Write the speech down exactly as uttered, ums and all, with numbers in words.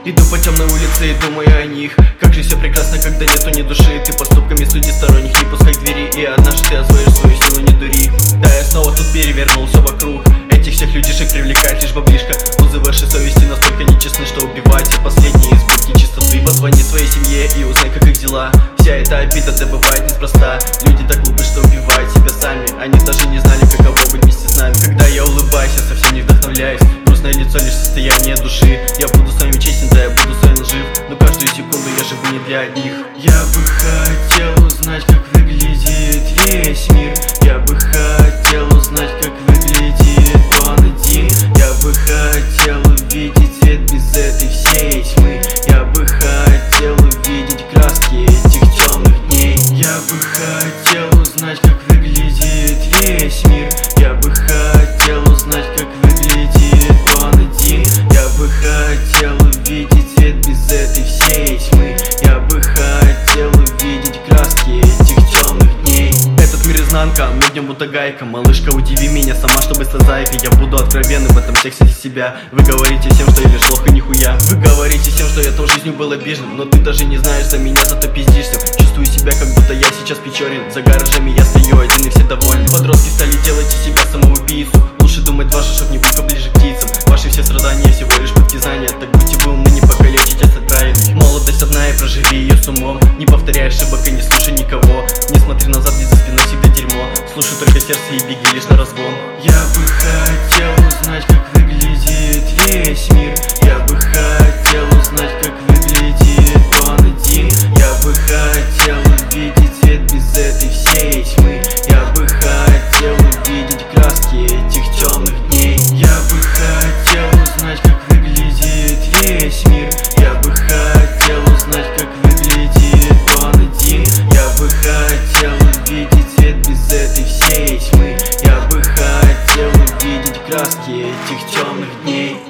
Иду по темной улице и думаю о них. Как же все прекрасно, когда нету ни души. Ты поступками суди сторонних, не пускай к двери. И однажды ты освоишь свою силу, не дури. Да, я снова тут перевернул все вокруг. Этих всех людишек привлекает лишь баблишка. Узы вашей совести настолько нечестны, что убивают все последние избытки чистоты. Позвони своей семье и узнай, как их дела. Вся эта обида добывает неспроста. Люди так глупы, что убивают себя сами. Они даже не знали, каково быть вместе с нами. Когда я улыбаюсь, я совсем не вдохновляюсь. Грустное лицо лишь состояние души. Я буду с вами честен, да я буду с вами жив. Но каждую секунду я живу не для одних. Я бы хотел узнать, как выглядит весь мир. Я бы хотел узнать, как выглядит он один. Я бы хотел увидеть свет без этой всей тьмы. Я бы хотел увидеть краски этих темных дней. Я бы хотел узнать, как выглядит весь мир. Я бы хотел узнать, как выглядит он один. Я бы хотел увидеть свет без этой всей тьмы. Я бы хотел увидеть краски этих темных дней. Этот мир изнанка, мы в нем будто гайка. Малышка, удиви меня сама, чтобы стать зайкой. Я буду откровенным в этом тексте для себя. Вы говорите всем, что я лишь лох и нихуя. Вы говорите всем, что я тоже жизнью был обижен. Но ты даже не знаешь, за меня зато пиздишься. Чувствую себя, как будто я сейчас Печорин. За гаражами я стою один и все довольны. Подростки стали делать из себя самоубийцу. Лучше думать дважды, чтоб не быть поближе к птицам. Ваши все страдания всего лишь партизания. Так будьте вы умны, не покалечить от правильных. Молодость одна и проживи ее с умом. Не повторяй ошибок и не слушай никого. Не смотри назад, ведь за спиной всегда дерьмо. Слушай только сердце и беги лишь на разгон. Я бы хотел узнать, как выглядит весь мир. Я бы хотел узнать, как выглядит он один. Я бы хотел увидеть свет без этой всей тьмы. Я бы хотел увидеть краски этих темных дней. Я бы хотел узнать, как выглядит весь мир. Я бы хотел узнать, как выглядит он один. Я бы хотел увидеть свет без этой всей тьмы. Я бы хотел увидеть краски этих темных дней.